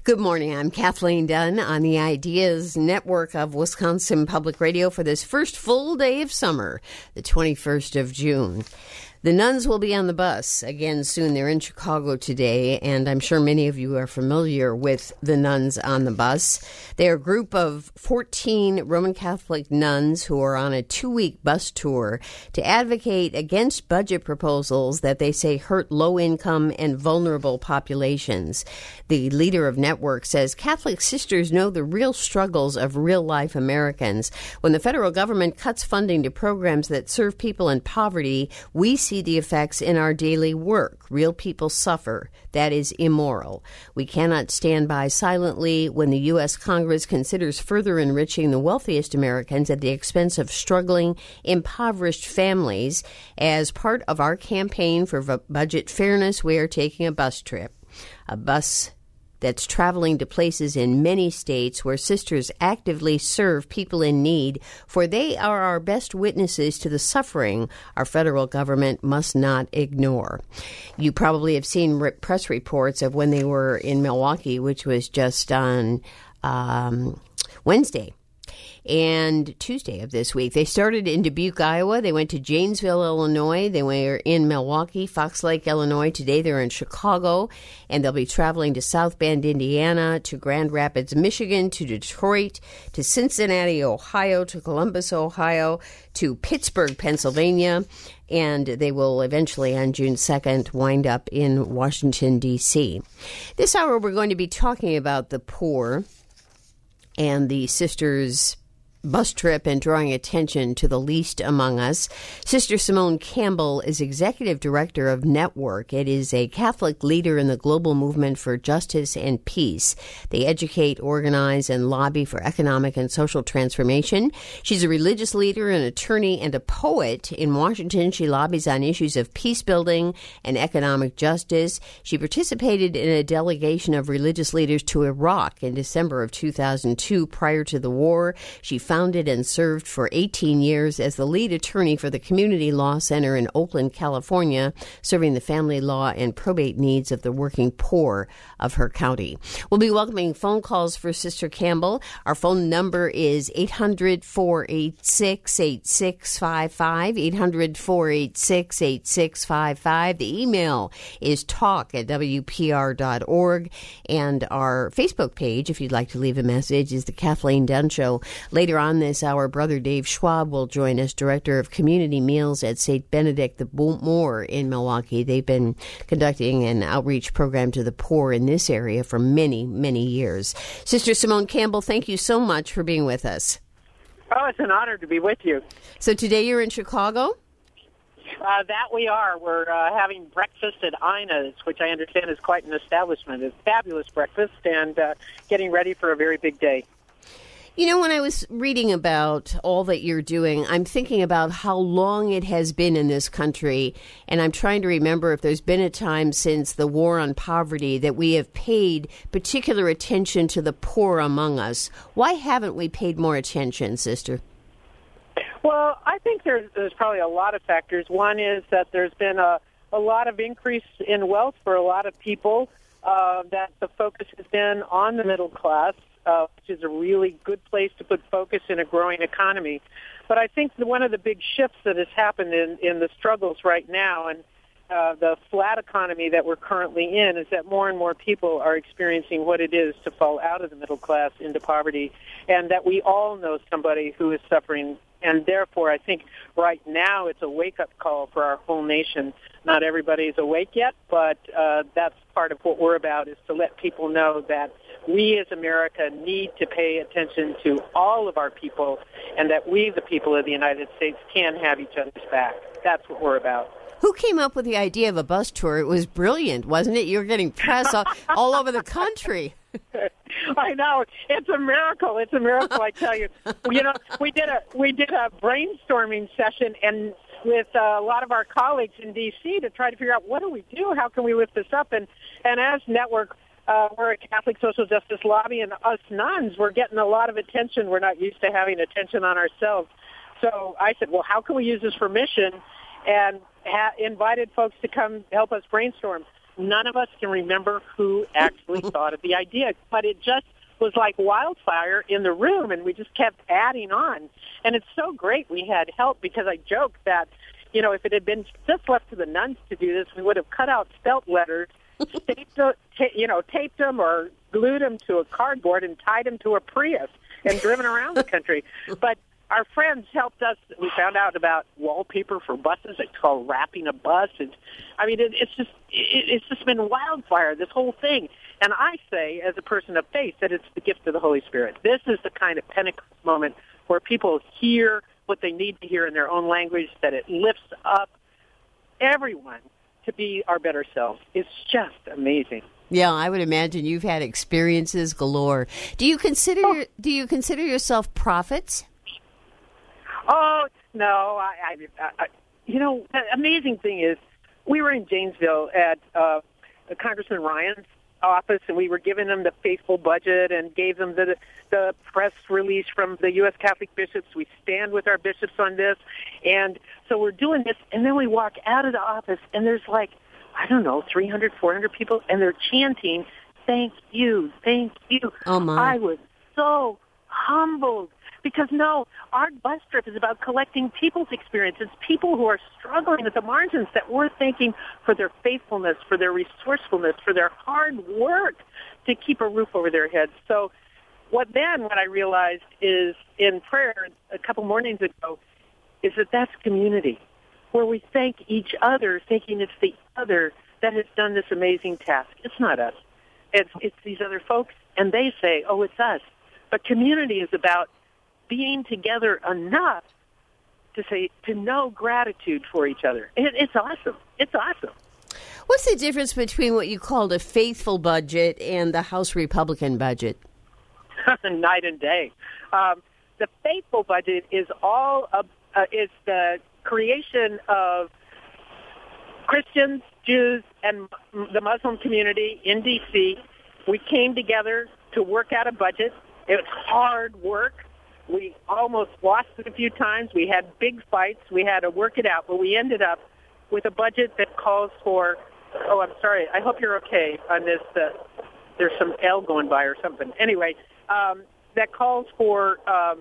Good morning. I'm Kathleen Dunn on the Ideas Network of Wisconsin Public Radio for this first full day of summer, the 21st of June. The nuns will be on the bus again soon. They're in Chicago today, and I'm sure many of you are familiar with the nuns on the bus. They're a group of 14 Roman Catholic nuns who are on a 2-week bus tour to advocate against budget proposals that they say hurt low-income and vulnerable populations. The leader of Network says Catholic sisters know the real struggles of real-life Americans. When the federal government cuts funding to programs that serve people in poverty, we see the effects in our daily work. Real people suffer. That is immoral. We cannot stand by silently when the U.S. Congress considers further enriching the wealthiest Americans at the expense of struggling, impoverished families. As part of our campaign for budget fairness, we are taking a bus trip. A bus that's traveling to places in many states where sisters actively serve people in need, for they are our best witnesses to the suffering our federal government must not ignore. You probably have seen press reports of when they were in Milwaukee, which was just on Wednesday and Tuesday of this week. They started in Dubuque, Iowa. They went to Janesville, Illinois. They were in Milwaukee, Fox Lake, Illinois. Today they're in Chicago, and they'll be traveling to South Bend, Indiana, to Grand Rapids, Michigan, to Detroit, to Cincinnati, Ohio, to Columbus, Ohio, to Pittsburgh, Pennsylvania, and they will eventually, on June 2nd, wind up in Washington, D.C. This hour, we're going to be talking about the poor and the sisters' bus trip and drawing attention to the least among us. Sister Simone Campbell is executive director of Network. It is a Catholic leader in the global movement for justice and peace. They educate, organize, and lobby for economic and social transformation. She's a religious leader, an attorney, and a poet. In Washington, she lobbies on issues of peace building and economic justice. She participated in a delegation of religious leaders to Iraq in December of 2002 prior to the war. She founded and served for 18 years as the lead attorney for the Community Law Center in Oakland, California, serving the family law and probate needs of the working poor of her county. We'll be welcoming phone calls for Sister Campbell. Our phone number is 800-486-8655, 800-486-8655. The email is talk@wpr.org, and our Facebook page, if you'd like to leave a message, is The Kathleen Dunn Show. Later on this hour, Brother Dave Schwab will join us, Director of Community Meals at St. Benedict the Moor in Milwaukee. They've been conducting an outreach program to the poor in this area for many, many years. Sister Simone Campbell, thank you so much for being with us. Oh, it's an honor to be with you. So today you're in Chicago? That we are. We're having breakfast at Ina's, which I understand is quite an establishment. It's fabulous breakfast, and getting ready for a very big day. You know, when I was reading about all that you're doing, I'm thinking about how long it has been in this country, and I'm trying to remember if there's been a time since the war on poverty that we have paid particular attention to the poor among us. Why haven't we paid more attention, Sister? Well, I think there's probably a lot of factors. One is that there's been a lot of increase in wealth for a lot of people, that the focus has been on the middle class, which is a really good place to put focus in a growing economy. But I think one of the big shifts that has happened in the struggles right now and the flat economy that we're currently in is that more and more people are experiencing what it is to fall out of the middle class into poverty, and that we all know somebody who is suffering. And therefore, I think right now it's a wake-up call for our whole nation. Not everybody is awake yet, but that's part of what we're about, is to let people know that we as America need to pay attention to all of our people, and that we, the people of the United States, can have each other's back. That's what we're about. Who came up with the idea of a bus tour? It was brilliant, wasn't it? You were getting press all over the country. I know. It's a miracle. It's a miracle, I tell you. You know, we did a brainstorming session and with a lot of our colleagues in D.C. to try to figure out what do we do? How can we lift this up? And as Network, we're a Catholic social justice lobby, and us nuns, we're getting a lot of attention. We're not used to having attention on ourselves. So I said, well, how can we use this for mission? And invited folks to come help us brainstorm. none of us can remember who actually thought of the idea, but it just was like wildfire in the room, and we just kept adding on. And it's so great we had help, because I joke that, if it had been just left to the nuns to do this, we would have cut out spelt letters, taped them or glued them to a cardboard and tied them to a Prius and driven around the country. But our friends helped us. We found out about wallpaper for buses. It's called wrapping a bus. It's just been wildfire, this whole thing. And I say, as a person of faith, that it's the gift of the Holy Spirit. This is the kind of Pentecost moment where people hear what they need to hear in their own language, that it lifts up everyone to be our better selves. It's just amazing. Yeah, I would imagine you've had experiences galore. Do you consider yourself prophets? Oh, no. The amazing thing is, we were in Janesville at Congressman Ryan's office, and we were giving them the faithful budget and gave them the press release from the U.S. Catholic bishops. We stand with our bishops on this. And so we're doing this, and then we walk out of the office, and there's 300, 400 people, and they're chanting, "Thank you, thank you." Oh, my. I was so humbled. Because, our bus trip is about collecting people's experiences, people who are struggling at the margins, that we're thanking for their faithfulness, for their resourcefulness, for their hard work to keep a roof over their heads. So what I realized is, in prayer a couple mornings ago, is that that's community, where we thank each other, thinking it's the other that has done this amazing task. It's not us. It's these other folks, and they say, oh, it's us. But community is about being together enough to know gratitude for each other. It's awesome. It's awesome. What's the difference between what you called a faithful budget and the House Republican budget? Night and day. The faithful budget is is the creation of Christians, Jews, and the Muslim community in D.C. We came together to work out a budget. It was hard work. We almost lost it a few times. We had big fights. We had to work it out, but we ended up with a budget that calls for, I'm sorry, I hope you're okay on this. There's some L going by or something. Anyway, that calls for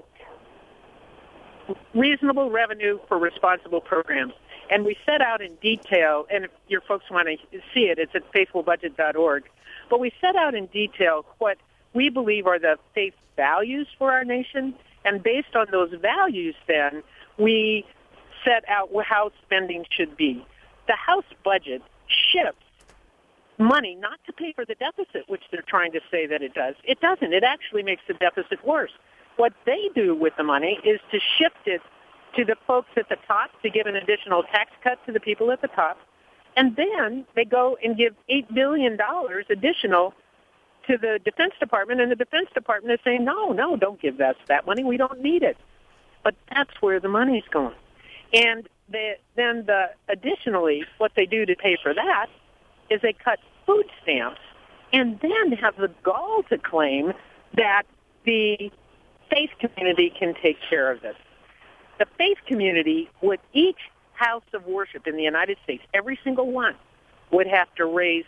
reasonable revenue for responsible programs. And we set out in detail, and if your folks want to see it, it's at faithfulbudget.org. But we set out in detail what we believe are the faith values for our nation. And based on those values, then, we set out how spending should be. The House budget shifts money not to pay for the deficit, which they're trying to say that it does. It doesn't. It actually makes the deficit worse. What they do with the money is to shift it to the folks at the top, to give an additional tax cut to the people at the top. And then they go and give $8 billion additional to the Defense Department, and the Defense Department is saying, no, don't give us that money. We don't need it. But that's where the money's going. And additionally, what they do to pay for that is they cut food stamps and then have the gall to claim that the faith community can take care of this. The faith community, with each house of worship in the United States, every single one, would have to raise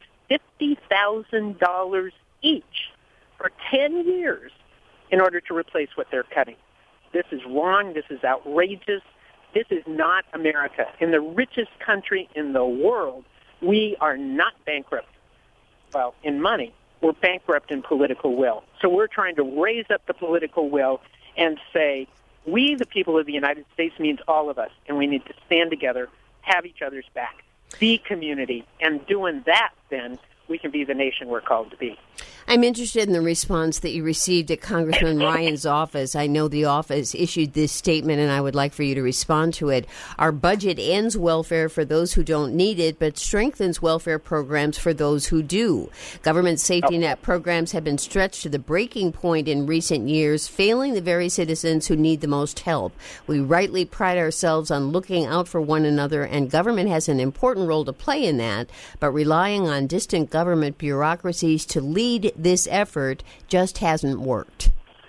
$50,000 each for 10 years in order to replace what they're cutting. This is wrong. This is outrageous. This is not America. In the richest country in the world, we are not bankrupt. Well, in money, we're bankrupt in political will. So we're trying to raise up the political will and say, we, the people of the United States, means all of us, and we need to stand together, have each other's back, be community, and doing that, then, we can be the nation we're called to be. I'm interested in the response that you received at Congressman Ryan's office. I know the office issued this statement, and I would like for you to respond to it. Our budget ends welfare for those who don't need it, but strengthens welfare programs for those who do. Government safety net programs have been stretched to the breaking point in recent years, failing the very citizens who need the most help. We rightly pride ourselves on looking out for one another, and government has an important role to play in that, but relying on distant government bureaucracies to lead this effort just hasn't worked.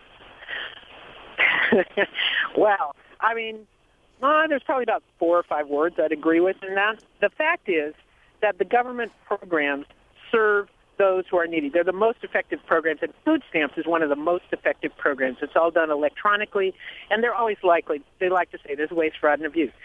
Well, I mean, there's probably about 4 or 5 words I'd agree with in that. The fact is that the government programs serve those who are needy. They're the most effective programs, and food stamps is one of the most effective programs. It's all done electronically, and they're always likely, they like to say there's waste, fraud, and abuse.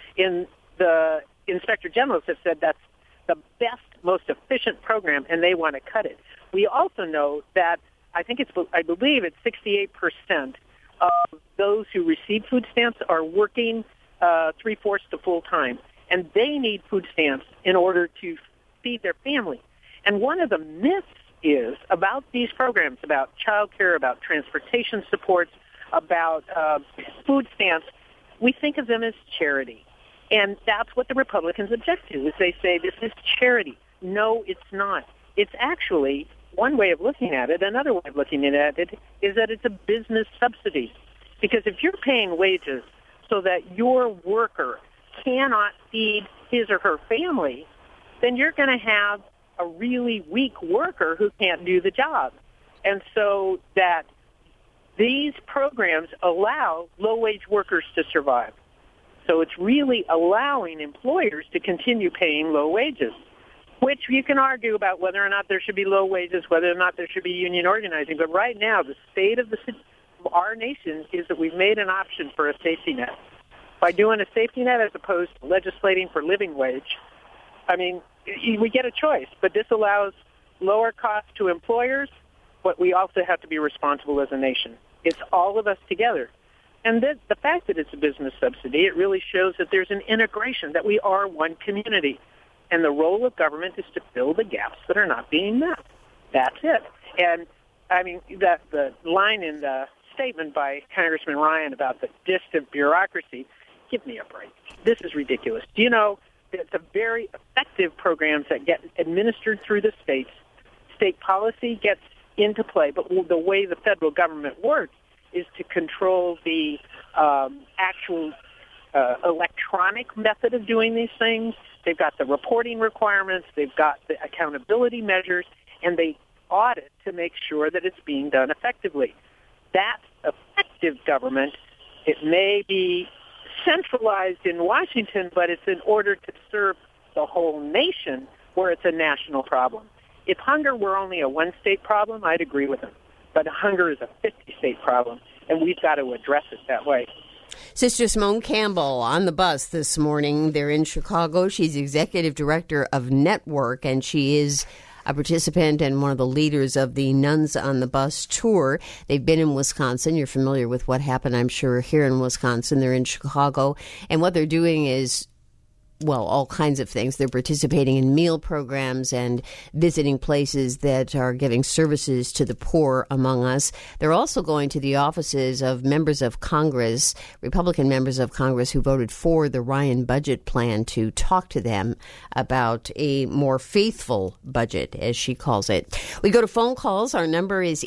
The Inspector Generals have said that's the best, most efficient program, and they want to cut it. We also know that I believe it's 68% of those who receive food stamps are working 3/4 to full time, and they need food stamps in order to feed their family. And one of the myths is about these programs, about child care, about transportation supports, about food stamps. We think of them as charity. And that's what the Republicans object to, is they say this is charity. No, it's not. It's actually one way of looking at it. Another way of looking at it is that it's a business subsidy. Because if you're paying wages so that your worker cannot feed his or her family, then you're going to have a really weak worker who can't do the job. And so that these programs allow low-wage workers to survive. So it's really allowing employers to continue paying low wages, which you can argue about whether or not there should be low wages, whether or not there should be union organizing. But right now, the state of our nation is that we've made an option for a safety net. By doing a safety net as opposed to legislating for living wage, I mean, we get a choice. But this allows lower costs to employers, but we also have to be responsible as a nation. It's all of us together. And the fact that it's a business subsidy, it really shows that there's an integration, that we are one community. And the role of government is to fill the gaps that are not being met. That's it. And, I mean, the line in the statement by Congressman Ryan about the distant bureaucracy, give me a break. This is ridiculous. Do you know that the very effective programs that get administered through the states, state policy gets into play, but the way the federal government works is to control the actual electronic method of doing these things. They've got the reporting requirements, they've got the accountability measures, and they audit to make sure that it's being done effectively. That's effective government. It may be centralized in Washington, but it's in order to serve the whole nation where it's a national problem. If hunger were only a one-state problem, I'd agree with him. But hunger is a 50-state problem, and we've got to address it that way. Sister Simone Campbell on the bus this morning. They're in Chicago. She's executive director of Network, and she is a participant and one of the leaders of the Nuns on the Bus tour. They've been in Wisconsin. You're familiar with what happened, I'm sure, here in Wisconsin. They're in Chicago, and what they're doing is, well, all kinds of things. They're participating in meal programs and visiting places that are giving services to the poor among us. They're also going to the offices of members of Congress, Republican members of Congress who voted for the Ryan budget plan, to talk to them about a more faithful budget, as she calls it. We go to phone calls. Our number is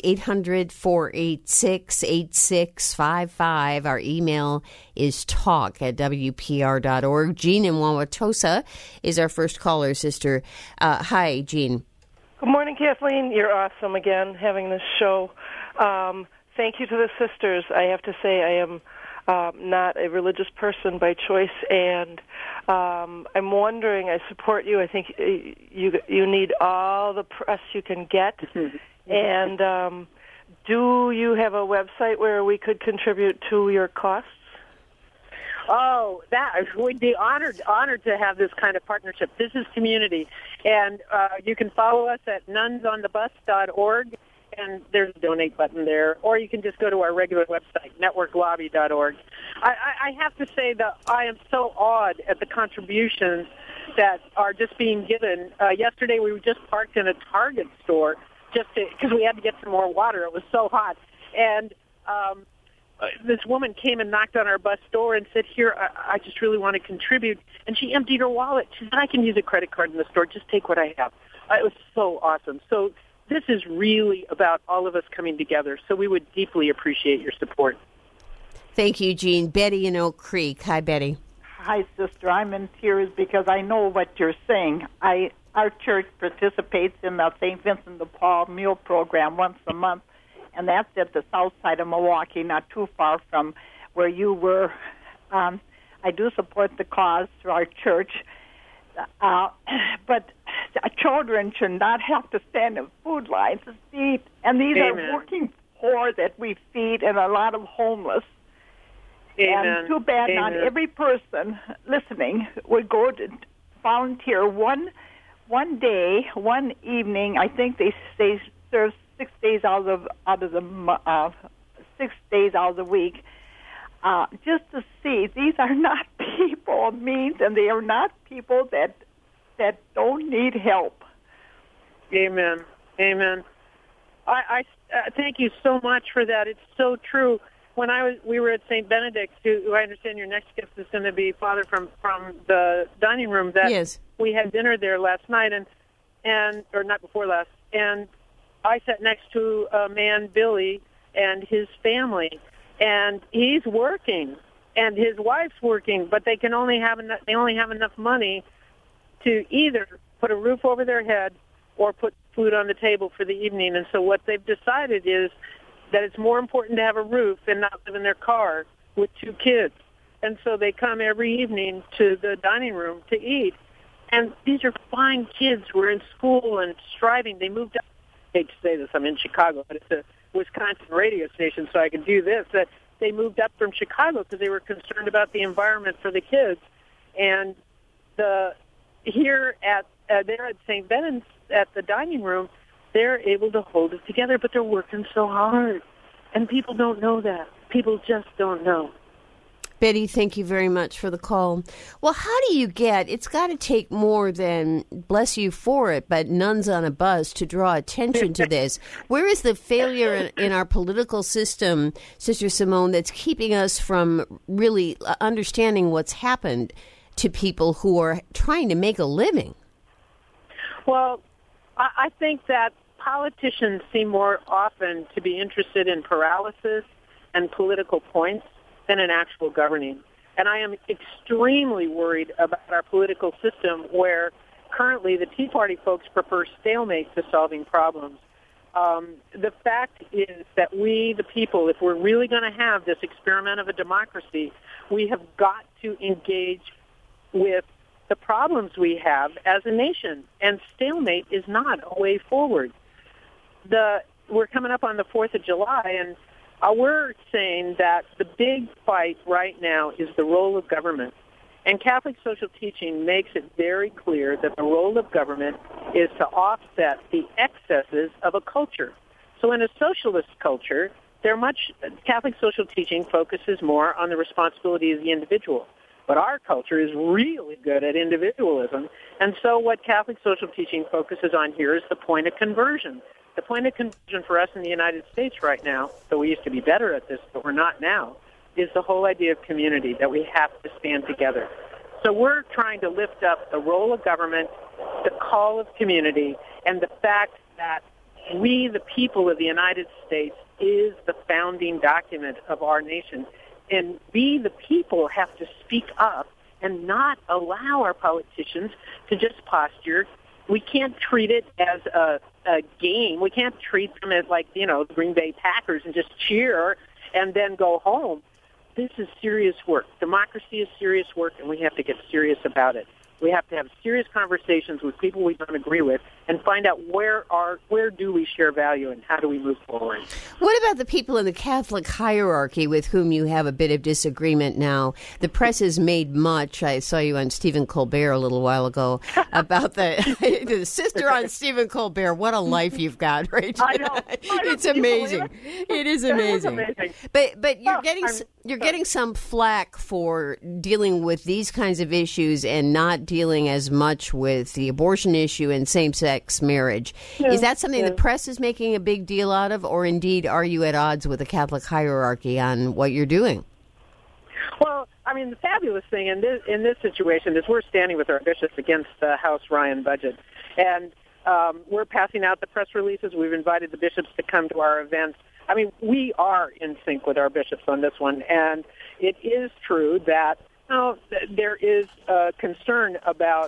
800-486-8655. Our email is talk@wpr.org. Jean in Wauwatosa is our first caller, sister. Hi, Jean. Good morning, Kathleen. You're awesome again, having this show. Thank you to the sisters. I have to say I am not a religious person by choice, and I'm wondering, I support you. I think you need all the press you can get. And do you have a website where we could contribute to your costs? Oh, we'd be honored to have this kind of partnership. This is community, and you can follow us at nunsonthebus.org, and there's a donate button there, or you can just go to our regular website, networklobby.org. I have to say that I am so awed at the contributions that are just being given. Yesterday we were just parked in a Target store because we had to get some more water. It was so hot, and this woman came and knocked on our bus door and said, here, I just really want to contribute. And she emptied her wallet. She said, I can use a credit card in the store. Just take what I have. It was so awesome. So this is really about all of us coming together. So we would deeply appreciate your support. Thank you, Jean. Betty in Oak Creek. Hi, Betty. Hi, sister. I'm in tears because I know what you're saying. Our church participates in the St. Vincent de Paul meal program once a month, and that's at the south side of Milwaukee, not too far from where you were. I do support the cause through our church, but children should not have to stand in food lines to eat. And these Amen. are working poor that we feed, and a lot of homeless. Amen. And too bad Amen. not every person listening would go to volunteer one day, one evening. I think they serve 6 days out of the 6 days out of the week, just to see these are not people of means, and they are not people that don't need help. Amen. Amen. I thank you so much for that. It's so true. When we were at St. Benedict's, who I understand your next guest is going to be Father from the dining room. That Yes. We had dinner there last night, and or not before last, and I sat next to a man, Billy, and his family, and he's working, and his wife's working, but they only have enough money to either put a roof over their head or put food on the table for the evening. And so what they've decided is that it's more important to have a roof and not live in their car with 2 kids. And so they come every evening to the dining room to eat. And these are fine kids who are in school and striving. They moved up. I hate to say this, I'm in Chicago, but it's a Wisconsin radio station, so I can do this. That they moved up from Chicago because they were concerned about the environment for the kids. And here at St. Benedict's at the dining room, they're able to hold it together, but they're working so hard. And people don't know that. People just don't know. Betty, thank you very much for the call. Well, how do you it's got to take more than, bless you for it, but nuns on a bus to draw attention to this. Where is the failure in our political system, Sister Simone, that's keeping us from really understanding what's happened to people who are trying to make a living? Well, I think that politicians seem more often to be interested in paralysis and political points than in actual governing. And I am extremely worried about our political system where currently the Tea Party folks prefer stalemate to solving problems. The fact is that we, the people, if we're really going to have this experiment of a democracy, we have got to engage with the problems we have as a nation. And stalemate is not a way forward. We're coming up on the 4th of July, and we're saying that the big fight right now is the role of government. And Catholic social teaching makes it very clear that the role of government is to offset the excesses of a culture. So in a socialist culture, Catholic social teaching focuses more on the responsibility of the individual. But our culture is really good at individualism. And so what Catholic social teaching focuses on here is the point of conversion. The point of conversion for us in the United States right now, though we used to be better at this, but we're not now, is the whole idea of community, that we have to stand together. So we're trying to lift up the role of government, the call of community, and the fact that we, the people of the United States, is the founding document of our nation. And we, the people, have to speak up and not allow our politicians to just posture. We can't treat it as a game. We can't treat them as like, the Green Bay Packers and just cheer and then go home. This is serious work. Democracy is serious work, and we have to get serious about it. We have to have serious conversations with people we don't agree with and find out where do we share value and how do we move forward. What about the people in the Catholic hierarchy with whom you have a bit of disagreement now? The press has made much. I saw you on Stephen Colbert a little while ago about the sister on Stephen Colbert. What a life you've got, Rachel. I know. It's amazing. It is amazing. But you're getting some flack for dealing with these kinds of issues and not dealing as much with the abortion issue and same-sex marriage. Yeah, is that something the press is making a big deal out of, or indeed are you at odds with the Catholic hierarchy on what you're doing? Well, I mean, the fabulous thing in this situation is we're standing with our bishops against the House Ryan budget. And we're passing out the press releases. We've invited the bishops to come to our events. I mean, we are in sync with our bishops on this one. And it is true that there is concern about,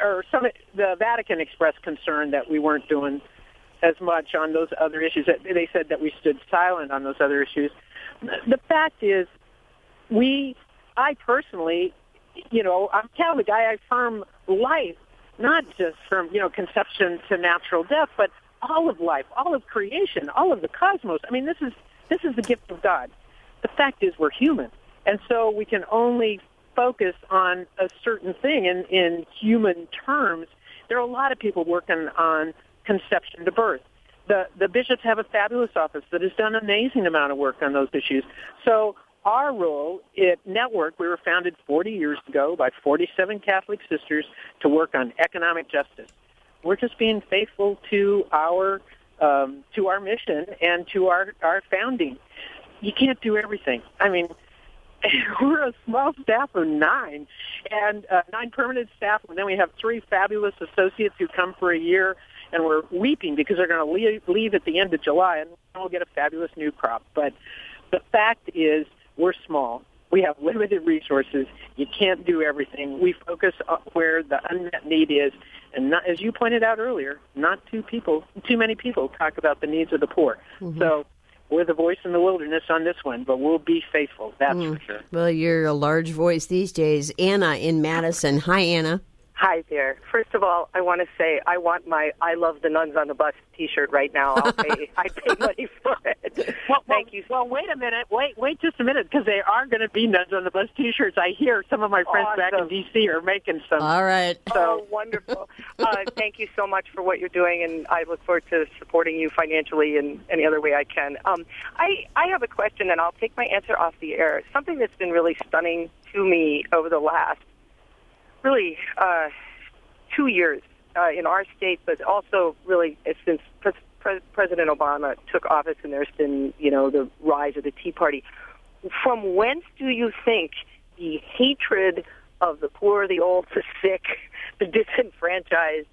the Vatican expressed concern that we weren't doing as much on those other issues. They said that we stood silent on those other issues. The fact is, I personally, I'm a Catholic. I affirm life. not just from, conception to natural death, but all of life, all of creation, all of the cosmos. I mean, this is the gift of God. The fact is we're human, and so we can only focus on a certain thing in human terms. There are a lot of people working on conception to birth. The bishops have a fabulous office that has done an amazing amount of work on those issues. So our role at Network, we were founded 40 years ago by 47 Catholic sisters to work on economic justice. We're just being faithful to our mission and to our founding. You can't do everything. I mean, we're a small staff of 9, and 9 permanent staff, and then we have 3 fabulous associates who come for a year, and we're weeping because they're going to leave at the end of July, and we'll get a fabulous new crop. But the fact is, we're small. We have limited resources. You can't do everything. We focus where the unmet need is, and not, as you pointed out earlier, not too many people talk about the needs of the poor. Mm-hmm. So we're the voice in the wilderness on this one, but we'll be faithful, that's for sure. Well, you're a large voice these days. Anna in Madison. Hi, Anna. Hi there. First of all, I want to say I want my "I Love the Nuns on the Bus" T-shirt right now. I'd pay money for it. Thank you. Well, wait a minute. Wait just a minute, because they are going to be Nuns on the Bus T-shirts. I hear some of my friends back in D.C. are making some. All right. So wonderful. Thank you so much for what you're doing, and I look forward to supporting you financially in any other way I can. I have a question, and I'll take my answer off the air. Something that's been really stunning to me over the last really 2 years in our state, but also really since President Obama took office and there's been, the rise of the Tea Party. From whence do you think the hatred of the poor, the old, the sick, the disenfranchised,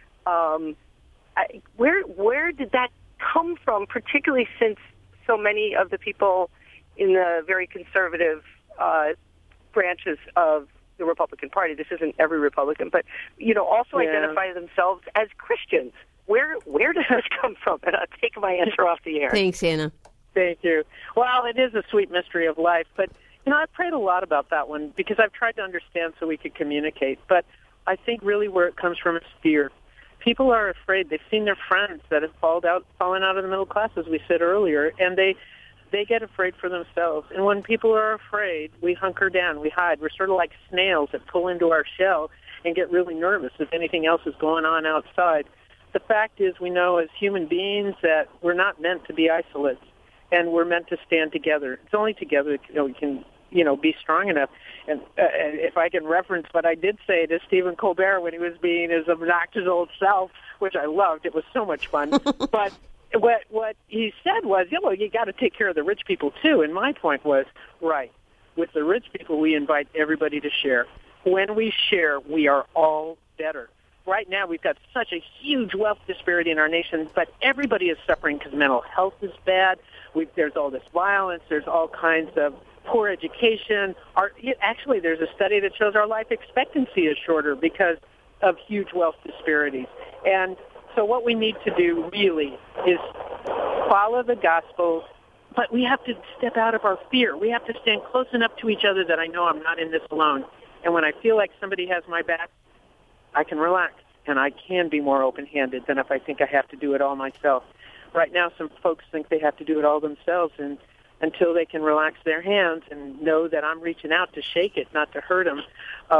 where did that come from, particularly since so many of the people in the very conservative branches of the Republican Party, this isn't every Republican, but, also identify themselves as Christians? Where does this come from? And I'll take my answer off the air. Thanks, Anna. Thank you. Well, it is a sweet mystery of life, but, I've prayed a lot about that one because I've tried to understand so we could communicate. But I think really where it comes from is fear. People are afraid. They've seen their friends that have fallen out of the middle class, as we said earlier, and they get afraid for themselves. And when people are afraid, we hunker down, we hide. We're sort of like snails that pull into our shell and get really nervous if anything else is going on outside. The fact is, we know as human beings that we're not meant to be isolates, and we're meant to stand together. It's only together we can, be strong enough. And if I can reference what I did say to Stephen Colbert when he was being his obnoxious old self, which I loved, it was so much fun. But what he said was, you got to take care of the rich people too. And my point was, right, with the rich people, we invite everybody to share. When we share, we are all better. Right now, we've got such a huge wealth disparity in our nation, but everybody is suffering because mental health is bad. There's all this violence. There's all kinds of poor education. Actually, there's a study that shows our life expectancy is shorter because of huge wealth disparities. And so what we need to do really is follow the gospel, but we have to step out of our fear. We have to stand close enough to each other that I know I'm not in this alone. And when I feel like somebody has my back, I can relax, and I can be more open-handed than if I think I have to do it all myself. Right now, some folks think they have to do it all themselves, and until they can relax their hands and know that I'm reaching out to shake it, not to hurt them,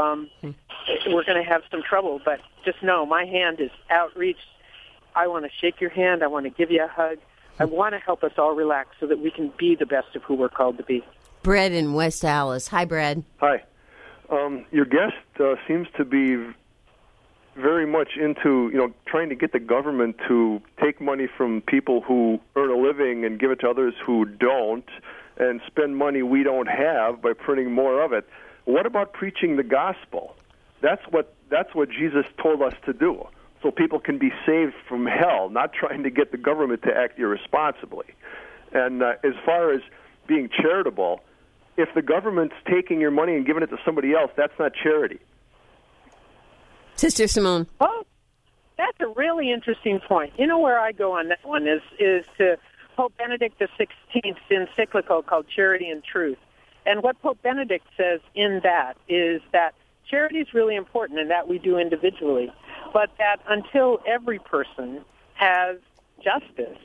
we're going to have some trouble. But just know my hand is outreached. I want to shake your hand. I want to give you a hug. I want to help us all relax so that we can be the best of who we're called to be. Brad in West Allis. Hi, Brad. Hi. Your guest seems to be very much into, trying to get the government to take money from people who earn a living and give it to others who don't, and spend money we don't have by printing more of it. What about preaching the gospel? That's what Jesus told us to do, so people can be saved from hell, not trying to get the government to act irresponsibly. And as far as being charitable, if the government's taking your money and giving it to somebody else, that's not charity. Sister Simone. Oh, that's a really interesting point. Where I go on that one is to Pope Benedict XVI's encyclical called Charity and Truth. And what Pope Benedict says in that is that charity is really important, and that we do individually. but that until every person has justice,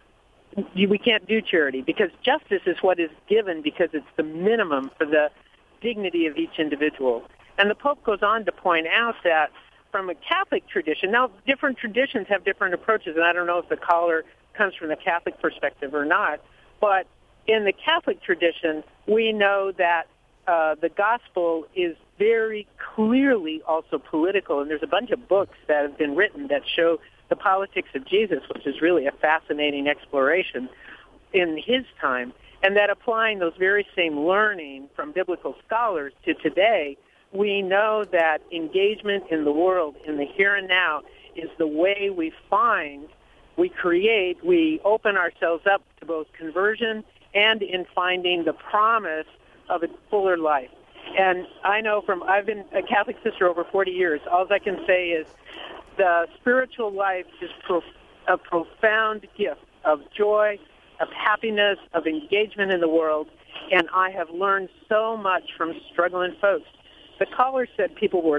we can't do charity, because justice is what is given because it's the minimum for the dignity of each individual. And the Pope goes on to point out that from a Catholic tradition, now different traditions have different approaches, and I don't know if the caller comes from the Catholic perspective or not, but in the Catholic tradition, we know that the gospel is very clearly also political, and there's a bunch of books that have been written that show the politics of Jesus, which is really a fascinating exploration in his time, and that applying those very same learning from biblical scholars to today, we know that engagement in the world, in the here and now, is the way we find, we create, we open ourselves up to both conversion and in finding the promise of a fuller life. And I know I've been a Catholic sister over 40 years. All I can say is the spiritual life is a profound gift of joy, of happiness, of engagement in the world, and I have learned so much from struggling folks. The caller said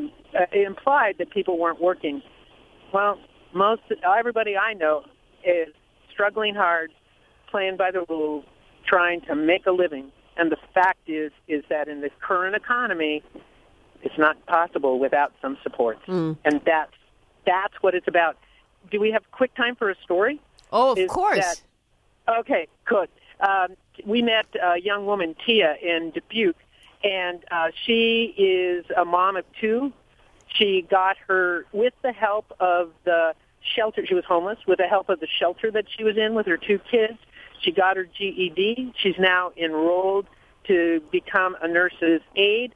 implied that people weren't working. Well, everybody I know is struggling hard, playing by the rules, trying to make a living. And the fact is that in this current economy, it's not possible without some support. And that's what it's about. Do we have quick time for a story? Oh, of course. Okay, good. We met a young woman, Tia, in Dubuque, and she is a mom of two. She got her, with the help of the shelter, she was homeless, with the help of the shelter that she was in with her two kids. She got her GED. She's now enrolled to become a nurse's aide.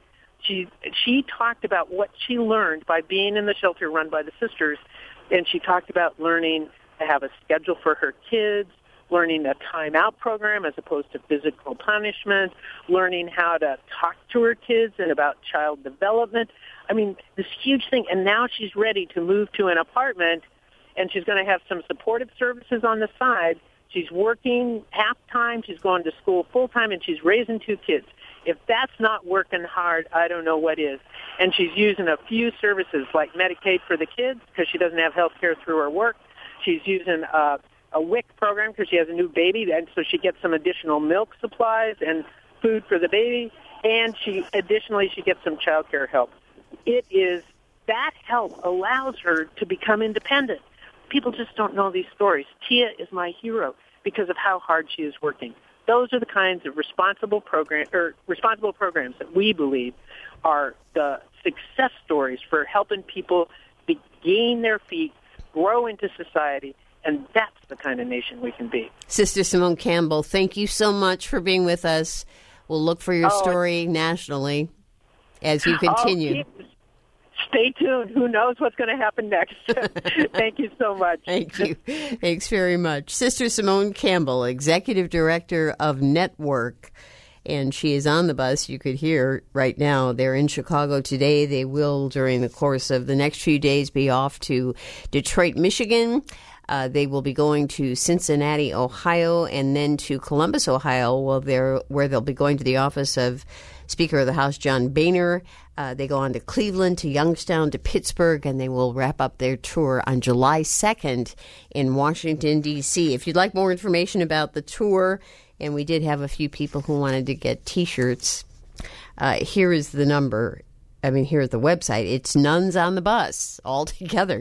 She talked about what she learned by being in the shelter run by the sisters, and she talked about learning to have a schedule for her kids, learning a timeout program as opposed to physical punishment, learning how to talk to her kids and about child development. I mean, this huge thing. And now she's ready to move to an apartment, and she's going to have some supportive services on the side. She's working half-time, she's going to school full-time, and she's raising two kids. If that's not working hard, I don't know what is. And she's using a few services like Medicaid for the kids because she doesn't have health care through her work. She's using a WIC program because she has a new baby, and so she gets some additional milk supplies and food for the baby, and she gets some child care help. That help allows her to become independent. People just don't know these stories. Tia is my hero because of how hard she is working. Those are the kinds of responsible programs that we believe are the success stories for helping people gain their feet, grow into society, and that's the kind of nation we can be. Sister Simone Campbell, thank you so much for being with us. We'll look for your story nationally as you continue. Stay tuned. Who knows what's going to happen next? Thank you so much. Thank you. Thanks very much. Sister Simone Campbell, Executive Director of Network, and she is on the bus. You could hear right now. They're in Chicago today. They will, during the course of the next few days, be off to Detroit, Michigan. They will be going to Cincinnati, Ohio, and then to Columbus, Ohio, where they'll be going to the office of Speaker of the House John Boehner. They go on to Cleveland, to Youngstown, to Pittsburgh, and they will wrap up their tour on July 2nd in Washington, D.C. If you'd like more information about the tour, and we did have a few people who wanted to get T-shirts, here is the number. Here at the website. It's Nuns on the Bus, all together,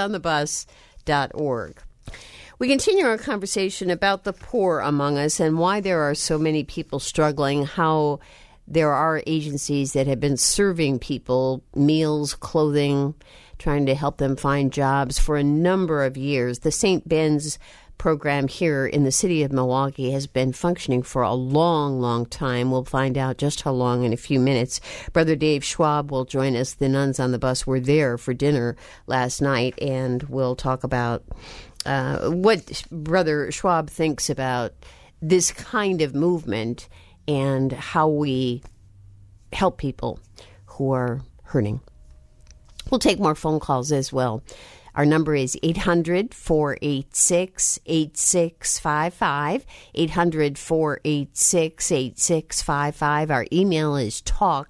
nunsonthebus.org. We continue our conversation about the poor among us and why there are so many people struggling, how there are agencies that have been serving people meals, clothing, trying to help them find jobs for a number of years. The St. Ben's program here in the city of Milwaukee has been functioning for a long, long time. We'll find out just how long in a few minutes. Brother Dave Schwab will join us. The Nuns on the Bus were there for dinner last night, and we'll talk about what Brother Schwab thinks about this kind of movement and how we help people who are hurting. We'll take more phone calls as well. Our number is 800-486-8655, 800-486-8655. Our email is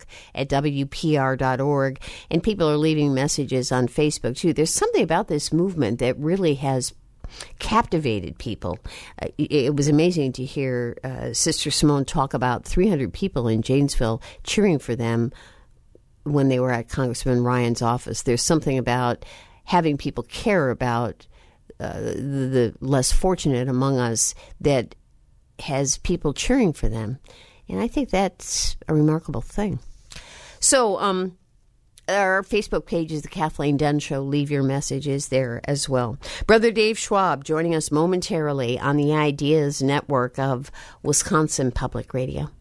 talk@wpr.org, and people are leaving messages on Facebook, too. There's something about this movement that really has captivated people. It was amazing to hear Sister Simone talk about 300 people in Janesville cheering for them when they were at Congressman Ryan's office. There's something about having people care about the less fortunate among us that has people cheering for them. And I think that's a remarkable thing. So, our Facebook page is The Kathleen Dunn Show. Leave your messages there as well. Brother Dave Schwab joining us momentarily on the Ideas Network of Wisconsin Public Radio.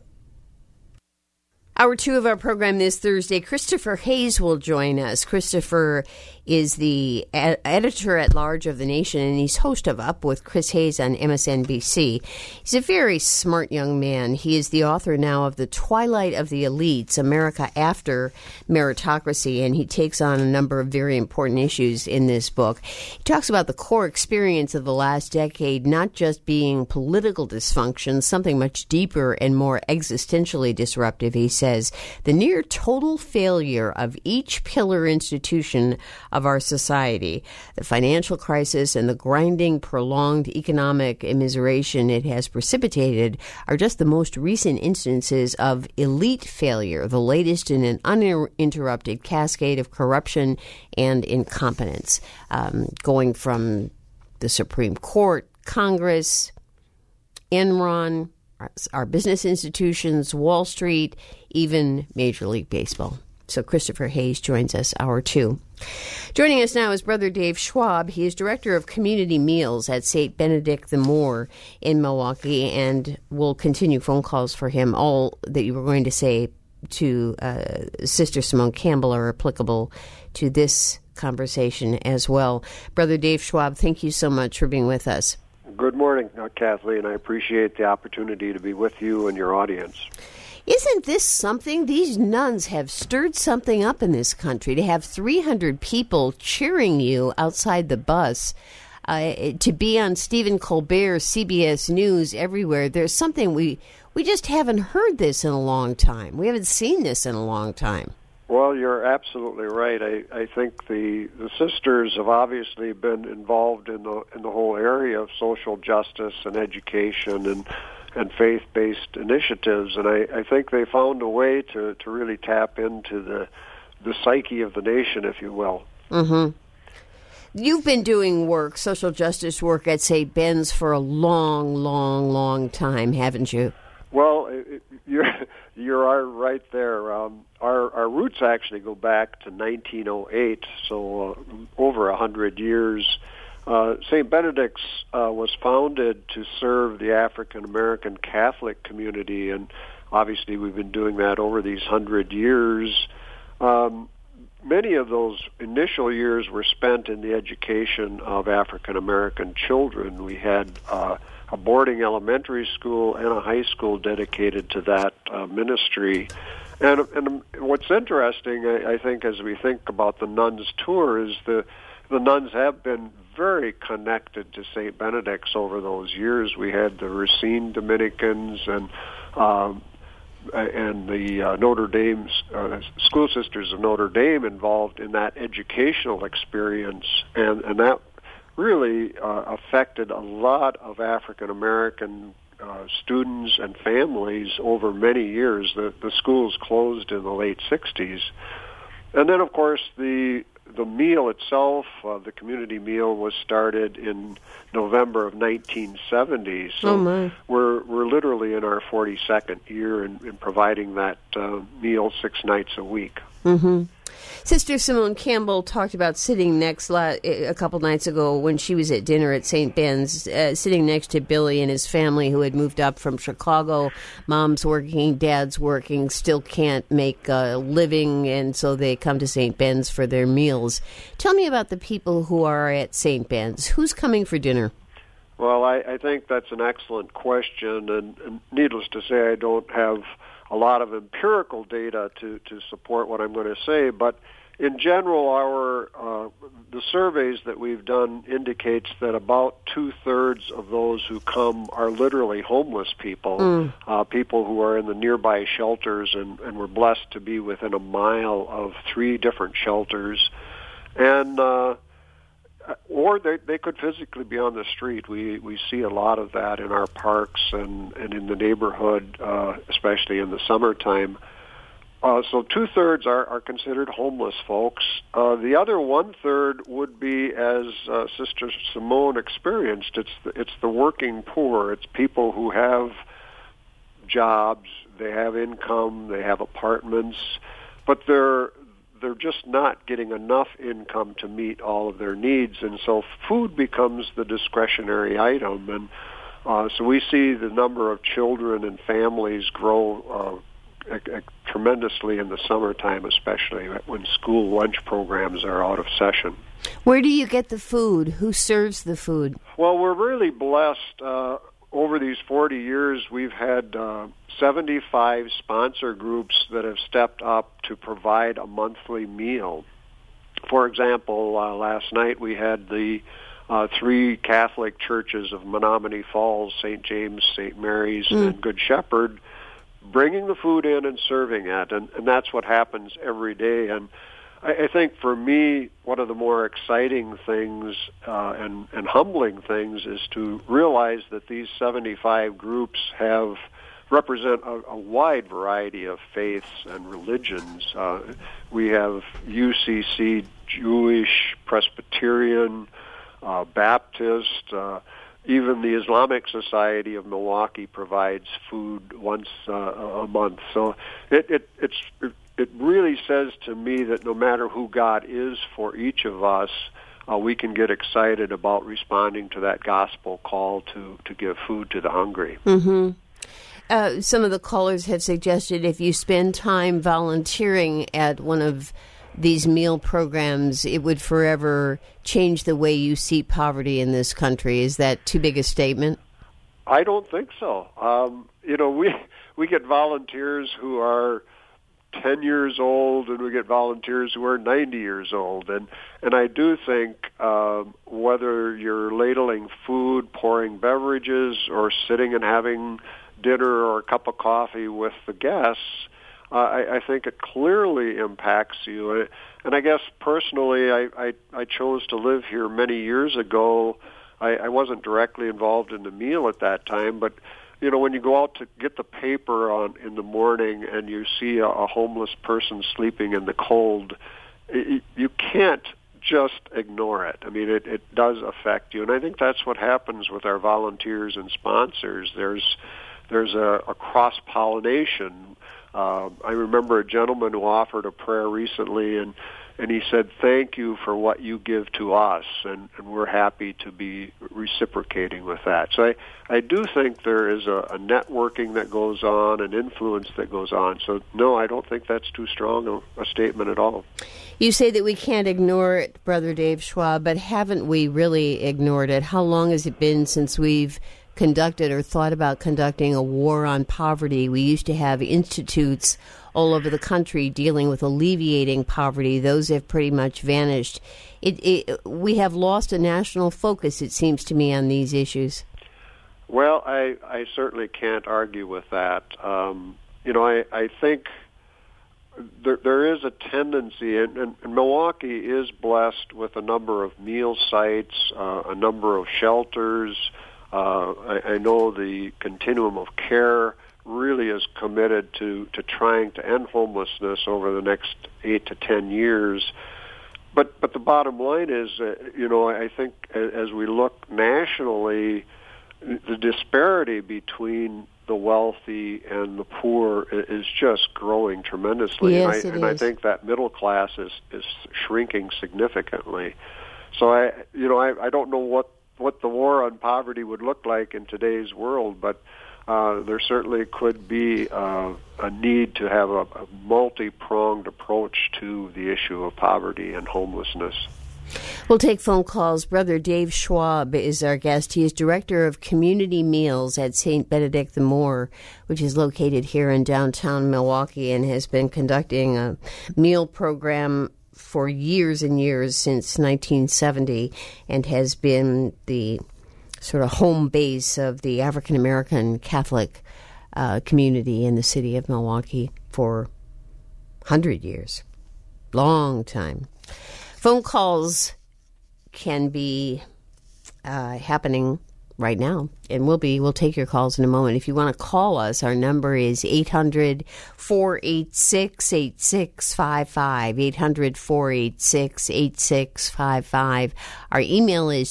Hour 2 of our program this Thursday, Christopher Hayes will join us. Christopher is the editor-at-large of The Nation, and he's host of Up with Chris Hayes on MSNBC. He's a very smart young man. He is the author now of The Twilight of the Elites, America After Meritocracy, and he takes on a number of very important issues in this book. He talks about the core experience of the last decade, not just being political dysfunction, something much deeper and more existentially disruptive, he says. The near total failure of each pillar institution of our society, the financial crisis and the grinding, prolonged economic immiseration it has precipitated are just the most recent instances of elite failure, the latest in an uninterrupted cascade of corruption and incompetence, going from the Supreme Court, Congress, Enron, our business institutions, Wall Street, even Major League Baseball. So Christopher Hayes joins us, hour 2. Joining us now is Brother Dave Schwab. He is Director of Community Meals at St. Benedict the Moor in Milwaukee, and we'll continue phone calls for him. All that you were going to say to Sister Simone Campbell are applicable to this conversation as well. Brother Dave Schwab, thank you so much for being with us. Good morning, Kathleen. I appreciate the opportunity to be with you and your audience. Isn't this something? These nuns have stirred something up in this country. To have 300 people cheering you outside the bus, to be on Stephen Colbert, CBS News, everywhere. There's something we just haven't heard this in a long time. We haven't seen this in a long time. Well, you're absolutely right. I think the sisters have obviously been involved in the whole area of social justice and education and faith-based initiatives, and I think they found a way to really tap into the psyche of the nation, if you will. Mm-hmm. You've been doing work, social justice work at St. Ben's for a long, long, long time, haven't you? Well, you're right there. Our roots actually go back to 1908, so over 100 years. St. Benedict's was founded to serve the African American Catholic community, and obviously we've been doing that over these 100 years. Many of those initial years were spent in the education of African American children. We had a boarding elementary school and a high school dedicated to that ministry. And what's interesting, I think, as we think about the nuns' tour, is the nuns have been very connected to St. Benedict's over those years. We had the Racine Dominicans and the Notre Dame School Sisters of Notre Dame involved in that educational experience, and that really affected a lot of African American students and families over many years. The schools closed in the late 60s. And then, of course, the meal itself, the community meal, was started in November of 1970. So we're literally in our 42nd year in providing that meal 6 nights a week. Mm-hmm. Sister Simone Campbell talked about sitting next a couple nights ago when she was at dinner at St. Ben's, sitting next to Billy and his family who had moved up from Chicago. Mom's working, Dad's working, still can't make a living, and so they come to St. Ben's for their meals. Tell me about the people who are at St. Ben's. Who's coming for dinner? Well, I think that's an excellent question, and needless to say, I don't have a lot of empirical data to support what I'm going to say, but in general, the surveys that we've done indicates that about 2/3 of those who come are literally homeless people, people who are in the nearby shelters, and we're blessed to be within a mile of 3 different shelters, and or they could physically be on the street. We see a lot of that in our parks and in the neighborhood, especially in the summertime. So 2/3 are considered homeless folks. The other 1/3 would be, as Sister Simone experienced, it's the working poor. It's people who have jobs, they have income, they have apartments, but they're just not getting enough income to meet all of their needs, and so food becomes the discretionary item. And so we see the number of children and families grow tremendously in the summertime, especially when school lunch programs are out of session. Where do you get the food? Who serves the food? Well, we're really blessed. Over these 40 years, we've had 75 sponsor groups that have stepped up to provide a monthly meal. For example, last night we had the 3 Catholic churches of Menominee Falls, St. James, St. Mary's, and Good Shepherd, bringing the food in and serving it, and that's what happens every day. And I think for me, one of the more exciting things and humbling things is to realize that these 75 groups represent a wide variety of faiths and religions. We have UCC, Jewish, Presbyterian, Baptist. Even the Islamic Society of Milwaukee provides food once a month. So it really says to me that no matter who God is for each of us, we can get excited about responding to that gospel call to give food to the hungry. Mm-hmm. Some of the callers have suggested if you spend time volunteering at one of these meal programs, it would forever change the way you see poverty in this country. Is that too big a statement? I don't think so. We get volunteers who are 10 years old, and we get volunteers who are 90 years old. And I do think whether you're ladling food, pouring beverages, or sitting and having dinner or a cup of coffee with the guests, I think it clearly impacts you. And I guess personally, I chose to live here many years ago. I wasn't directly involved in the meal at that time, but when you go out to get the paper in the morning and you see a homeless person sleeping in the cold, you can't just ignore it. I mean, it does affect you, and I think that's what happens with our volunteers and sponsors. There's a cross-pollination. I remember a gentleman who offered a prayer recently, and he said, "Thank you for what you give to us," and we're happy to be reciprocating with that. So I do think there is a networking that goes on, an influence that goes on. So no, I don't think that's too strong a statement at all. You say that we can't ignore it, Brother Dave Schwab, but haven't we really ignored it? How long has it been since we've conducted or thought about conducting a war on poverty? We used to have institutes all over the country dealing with alleviating poverty. Those have pretty much vanished. We have lost a national focus, it seems to me, on these issues. Well, I certainly can't argue with that. I think there is a tendency, and Milwaukee is blessed with a number of meal sites, a number of shelters. I know the Continuum of Care really is committed to trying to end homelessness over the next 8 to 10 years. But the bottom line is, I think as we look nationally, the disparity between the wealthy and the poor is just growing tremendously. Yes, and I think that middle class is shrinking significantly. So I don't know what the war on poverty would look like in today's world, but there certainly could be a need to have a multi-pronged approach to the issue of poverty and homelessness. We'll take phone calls. Brother Dave Schwab is our guest. He is Director of Community Meals at St. Benedict the Moor, which is located here in downtown Milwaukee, and has been conducting a meal program for years and years, since 1970, and has been the sort of home base of the African American Catholic community in the city of Milwaukee for 100 years. Long time. Phone calls can be happening right now, and we'll take your calls in a moment. If you want to call us, our number is 800-486-8655, 800-486-8655. Our email is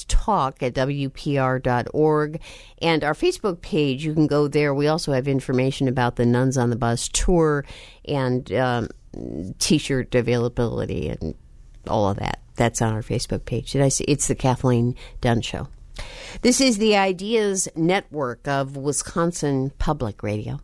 talk@wpr.org, and our Facebook page, you can go there. We also have information about the Nuns on the Bus tour and T-shirt availability and all of that. That's on our Facebook page. Did I say it's the Kathleen Dunn Show? This is the Ideas Network of Wisconsin Public Radio.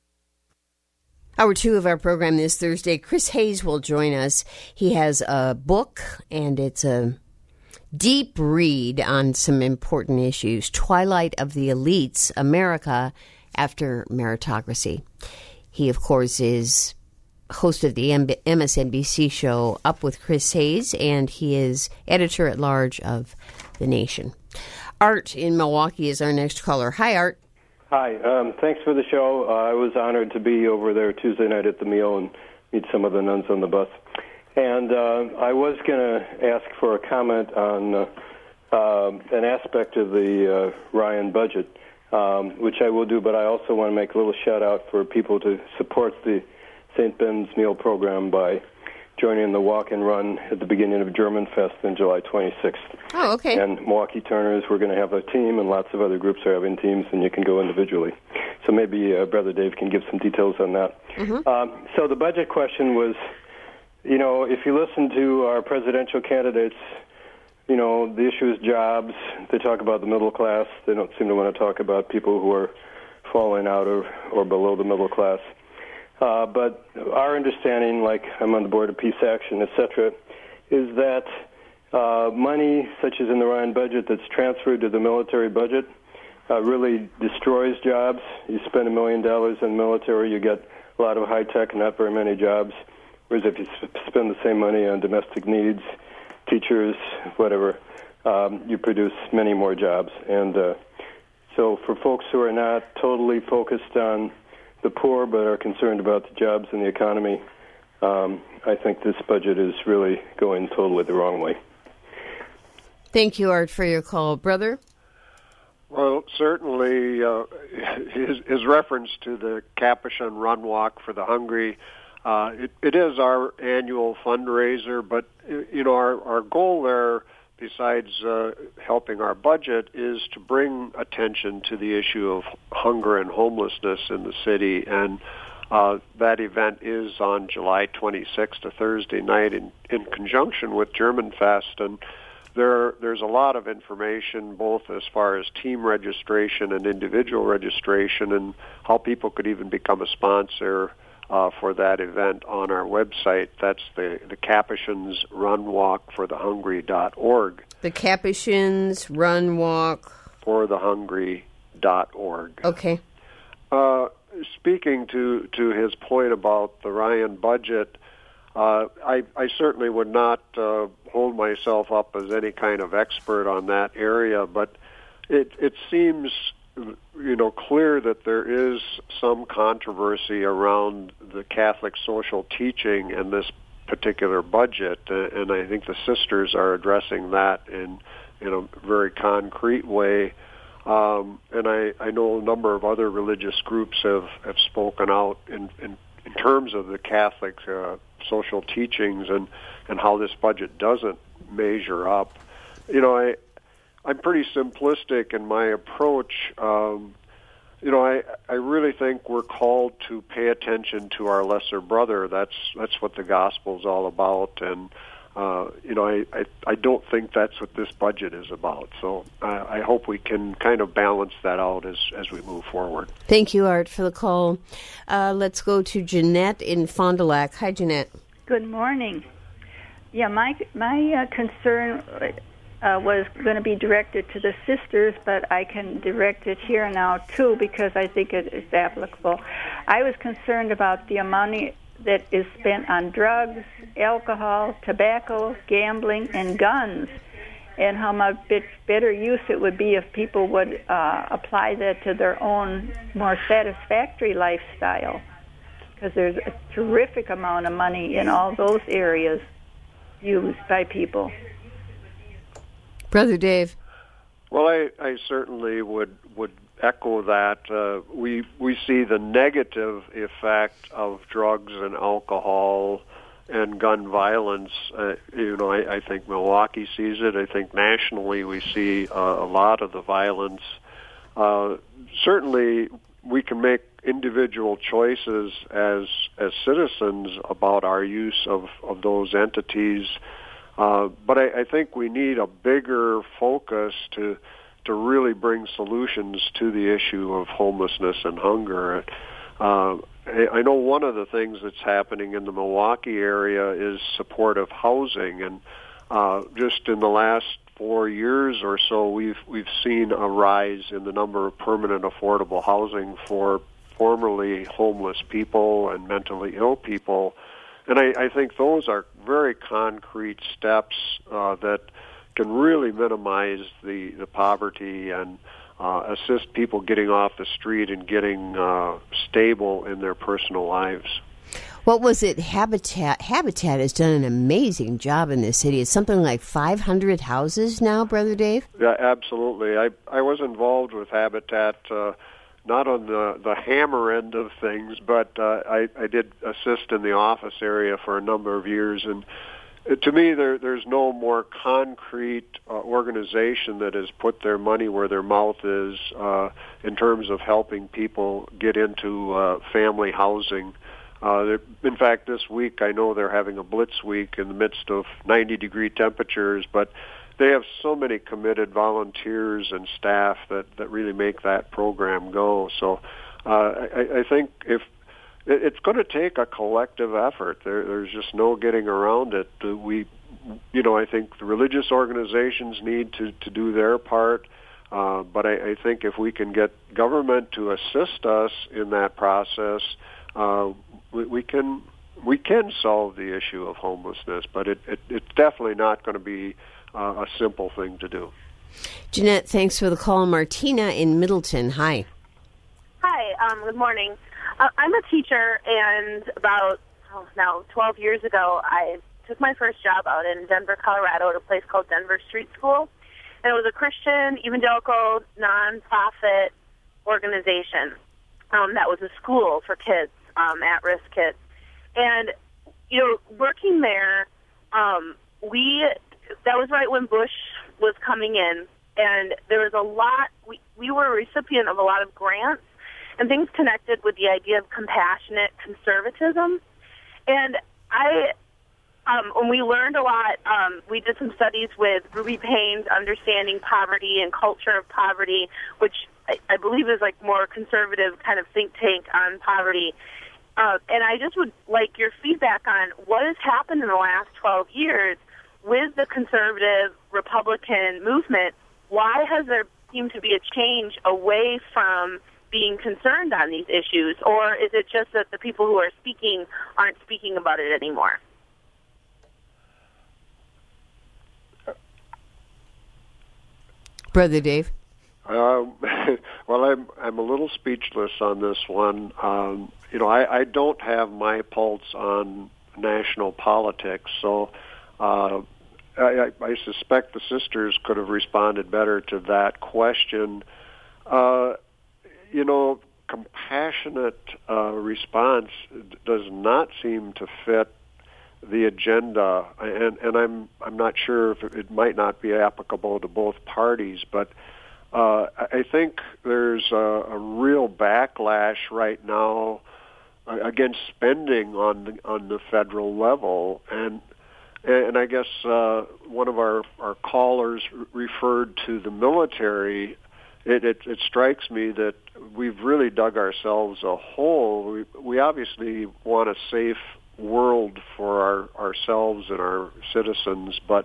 Hour 2 of our program this Thursday, Chris Hayes will join us. He has a book, and it's a deep read on some important issues. Twilight of the Elites, America After Meritocracy. He, of course, is host of the MSNBC show Up with Chris Hayes, and he is editor-at-large of The Nation. Art in Milwaukee is our next caller. Hi, Art. Hi. Thanks for the show. I was honored to be over there Tuesday night at the meal and meet some of the nuns on the bus. And I was going to ask for a comment on an aspect of the Ryan budget, which I will do, but I also want to make a little shout-out for people to support the St. Ben's Meal Program by joining the walk and run at the beginning of German Fest on July 26th. Oh, okay. And Milwaukee Turners, we're going to have a team, and lots of other groups are having teams, and you can go individually. So maybe Brother Dave can give some details on that. Mm-hmm. So the budget question was, you know, if you listen to our presidential candidates, you know, the issue is jobs. They talk about the middle class. They don't seem to want to talk about people who are falling out or below the middle class. But our understanding, like I'm on the board of Peace Action, et cetera, is that money, such as in the Ryan budget, that's transferred to the military budget really destroys jobs. You spend $1 million in military, you get a lot of high-tech, not very many jobs. Whereas if you spend the same money on domestic needs, teachers, whatever, you produce many more jobs. And so for folks who are not totally focused on the poor but are concerned about the jobs and the economy, I think this budget is really going totally the wrong way. Thank you, Art, for your call. Brother? Well, certainly his reference to the Capuchin Run Walk for the Hungry, it is our annual fundraiser, but you know our goal there, besides helping our budget, is to bring attention to the issue of hunger and homelessness in the city. And that event is on July 26th, a Thursday night, in conjunction with German Fest. And there's a lot of information, both as far as team registration and individual registration, and how people could even become a sponsor for that event on our website. That's the Capuchins Run Walk for the Hungry.org. The Capuchins Run Walk for the Hungry.org. Okay. Speaking to his point about the Ryan budget, I certainly would not hold myself up as any kind of expert on that area, but it seems clear that there is some controversy around the Catholic social teaching and this particular budget, and I think the sisters are addressing that in a very concrete way. And I know a number of other religious groups have spoken out in terms of the Catholic social teachings and how this budget doesn't measure up. I'm pretty simplistic in my approach. I really think we're called to pay attention to our lesser brother. That's what the gospel is all about, and I don't think that's what this budget is about. So I hope we can kind of balance that out as we move forward. Thank you, Art, for the call. Let's go to Jeanette in Fond du Lac. Hi, Jeanette. Good morning. Yeah, my concern was going to be directed to the sisters, but I can direct it here now too because I think it is applicable. I was concerned about the that is spent on drugs, alcohol, tobacco, gambling, and guns, and how much better use it would be if people would apply that to their own more satisfactory lifestyle, because there's a terrific amount of money in all those areas used by people. Brother Dave. Well, I certainly would echo that. We see the negative effect of drugs and alcohol and gun violence. I think Milwaukee sees it. I think nationally we see a lot of the violence. Certainly, we can make individual choices as citizens about our use of those entities. But I think we need a bigger focus to really bring solutions to the issue of homelessness and hunger. I know one of the things that's happening in the Milwaukee area is supportive housing, and just in the last 4 years or so, we've seen a rise in the number of permanent affordable housing for formerly homeless people and mentally ill people. And I think those are very concrete steps that can really minimize the poverty and assist people getting off the street and getting stable in their personal lives. What was it? Habitat has done an amazing job in this city. It's something like 500 houses now, Brother Dave? Yeah, absolutely. I was involved with Habitat, not on the hammer end of things, but I did assist in the office area for a number of years. And to me, there's no more concrete organization that has put their money where their mouth is in terms of helping people get into family housing. In fact, this week I know they're having a blitz week in the midst of 90-degree temperatures, but they have so many committed volunteers and staff that really make that program go. So I think if it's going to take a collective effort, there's just no getting around it. I think the religious organizations need to do their part, but I think if we can get government to assist us in that process, we can solve the issue of homelessness. But it's definitely not going to be a simple thing to do. Jeanette, thanks for the call. Martina in Middleton, hi. Hi, good morning. I'm a teacher, and about 12 years ago, I took my first job out in Denver, Colorado at a place called Denver Street School. And it was a Christian, evangelical, nonprofit organization that was a school for kids, at-risk kids. And, working there, that was right when Bush was coming in, and there was a lot, we were a recipient of a lot of grants and things connected with the idea of compassionate conservatism. And when we learned a lot, we did some studies with Ruby Payne's Understanding Poverty and Culture of Poverty, which I believe is like more conservative kind of think tank on poverty. And I just would like your feedback on what has happened in the last 12 years with the conservative Republican movement. Why has there seemed to be a change away from being concerned on these issues, or is it just that the people who are speaking aren't speaking about it anymore? Brother Dave? Well, I'm a little speechless on this one. I don't have my pulse on national politics, so I suspect the sisters could have responded better to that question. Compassionate response does not seem to fit the agenda, and I'm not sure if it might not be applicable to both parties, but I think there's a real backlash right now against spending on the federal level, and I guess one of our callers referred to the military. It strikes me that we've really dug ourselves a hole. We obviously want a safe world for ourselves and our citizens, but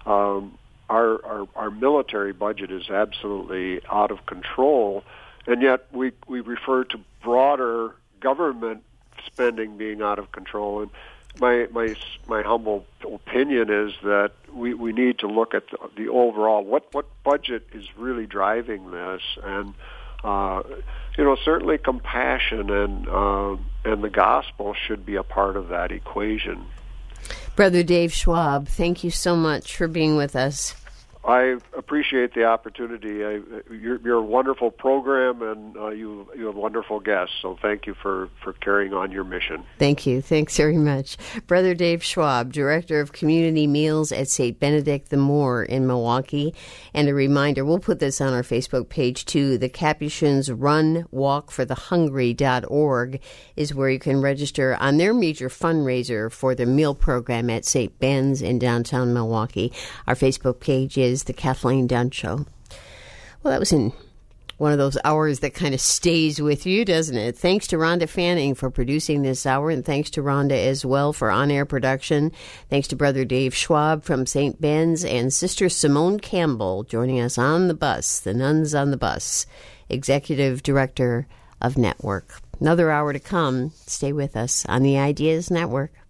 our military budget is absolutely out of control, and yet we refer to broader government spending being out of control. And my humble opinion is that we need to look at the overall what budget is really driving this, and certainly compassion and the gospel should be a part of that equation. Brother Dave Schwab, thank you so much for being with us. I appreciate the opportunity. You're a wonderful program, and you have wonderful guests. So thank you for carrying on your mission. Thank you. Thanks very much. Brother Dave Schwab, Director of Community Meals at St. Benedict the Moor in Milwaukee. And a reminder, we'll put this on our Facebook page too, the Capuchins Run Walk for the Hungry.org is where you can register on their major fundraiser for the meal program at St. Ben's in downtown Milwaukee. Our Facebook page is The Kathleen Dunn Show. Well, that was in one of those hours that kind of stays with you, doesn't it? Thanks to Rhonda Fanning for producing this hour, and thanks to Rhonda as well for on-air production. Thanks to Brother Dave Schwab from St. Ben's and Sister Simone Campbell joining us on the bus, the Nuns on the Bus, Executive Director of Network. Another hour to come. Stay with us on the Ideas Network.